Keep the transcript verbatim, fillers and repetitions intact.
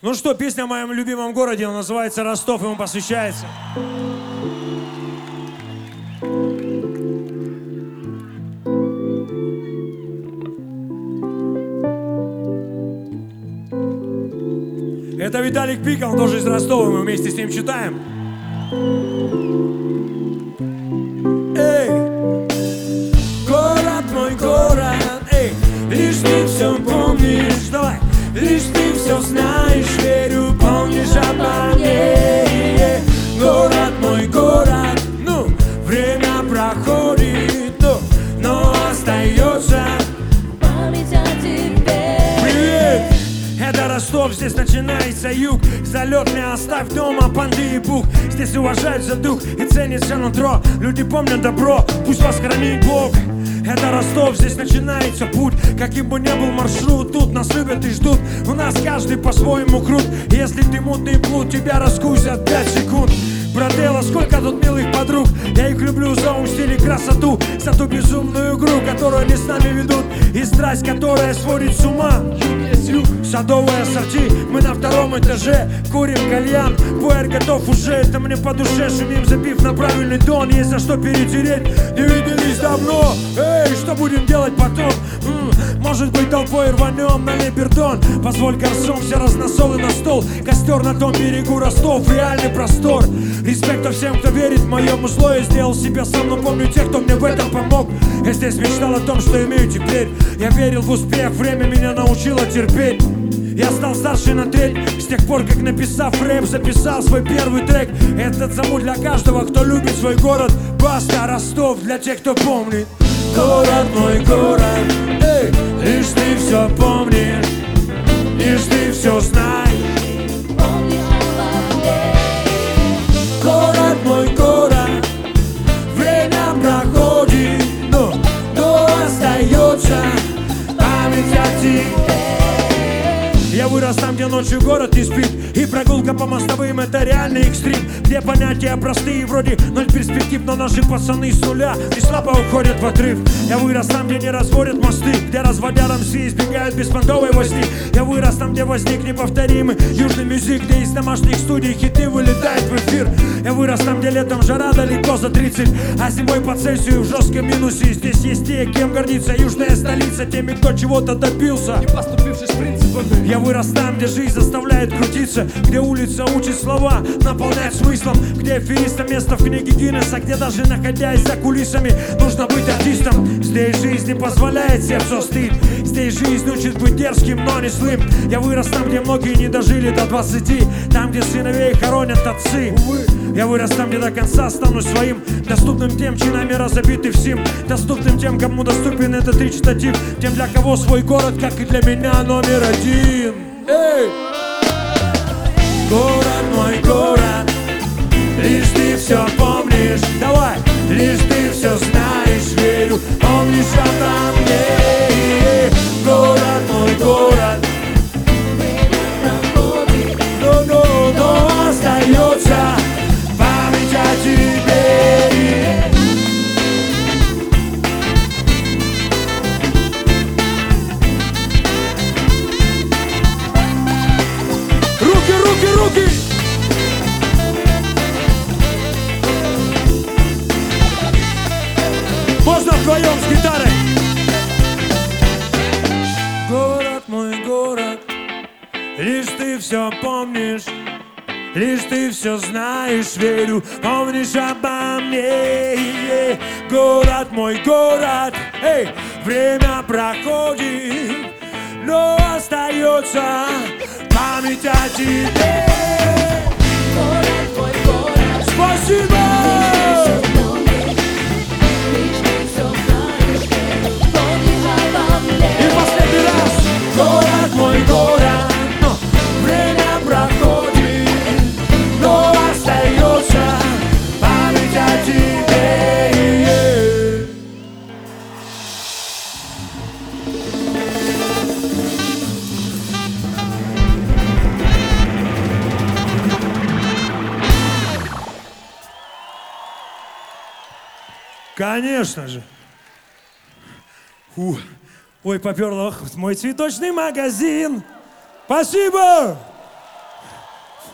Ну что, песня о моем любимом городе, она называется «Ростов», ему посвящается. Это Виталик Пика, он тоже из Ростова, мы вместе с ним читаем. Эй, город мой, город, эй, лишь ты все помнишь, давай, лишь ты все знаешь, верю, помнишь обо мне. Город мой, город, ну, время проходит, ну, но остается память о тебе. Привет! Это Ростов, здесь начинается юг. Залет не оставь дома, понты и пух. Здесь уважают за дух и ценится нутро. Люди помнят добро, пусть вас хранит Бог. Это Ростов, здесь начинается путь. Каким бы ни был маршрут, тут нас любят и ждут. У нас каждый по-своему крут. Если ты мутный плут, тебя раскусят пять секунд. Брателло, сколько тут милых подруг. Я их люблю за ум, стиль и красоту, за ту безумную игру, которую они с нами ведут, и страсть, которая сводит с ума. Садовое ассорти, мы на втором этаже, курим кальян, пуэр готов уже, это мне по душе, шумим, забив на правильный тон. Есть за что перетереть, не виделись давно. Эй, что будем делать потом? М-м, может быть, толпой рванем на Либертон. Позволь гарсом все разносолы на стол. Костер на том берегу, Ростов, реальный простор. Респекта всем, кто верит в моем зло. Я сделал себя сам, но помню тех, кто мне в этом помог. Я здесь мечтал о том, что имею теперь. Я верил в успех, время меня научило терпеть. Я стал старше на треть, с тех пор, как, написав рэп, записал свой первый трек. Этот замут для каждого, кто любит свой город. Баста, Ростов, для тех, кто помнит. Город мой, город, эй, лишь ты все помнишь, лишь ты все знаешь. Город мой, город, время проходит, но, но остается память о тебе. Я вырос там, где ночью город не спит, и прогулка по мостовым — это реальный экстрим, где понятия простые, вроде ноль перспектив, но наши пацаны с нуля и слабо уходят в отрыв. Я вырос там, где не разводят мосты, где разводя рамсы избегают беспонтовой возни. Я вырос там, где возник неповторимый южный мюзик, где из домашних студий хиты вылетают в эфир. Я вырос там, где летом жара далеко за тридцать, а зимой по Цельсию в жестком минусе. Здесь есть те, кем гордится южная столица, теми, кто чего-то добился, не поступившись принципами. Я вырос там, где жизнь заставляет крутиться, где улица учит слова наполнять смыслом, где аферистам место в книге Гиннесса, где даже находясь за кулисами нужно быть артистом. Здесь жизнь не позволяет сердцу остыть, здесь жизнь учит быть дерзким, но не злым. Я вырос там, где многие не дожили до двадцати, там, где сыновей хоронят отцы. Я вырос там, где до конца стану своим, доступным тем, чьи намеры забиты всем, доступным тем, кому доступен этот речитатив, тем, для кого свой город, как и для меня, номер один. Эй! Город мой, город, лишь ты все помнишь, давай, лишь ты все знаешь, верю, помнишь обо мне. Город мой, город, но, но, но остается память о тебе. Руки, руки, руки! Можно вдвоем с гитарой? Город мой, город, лишь ты все помнишь, лишь ты все знаешь, верю, помнишь обо мне. Город мой, город, эй, время проходит, но остается память о тебе. Город мой, город, спасибо! И последний раз. Город мой, город, но время проходит, но остается память о тебе. Конечно же. Фу. Ой, поперло. Мой цветочный магазин. Спасибо!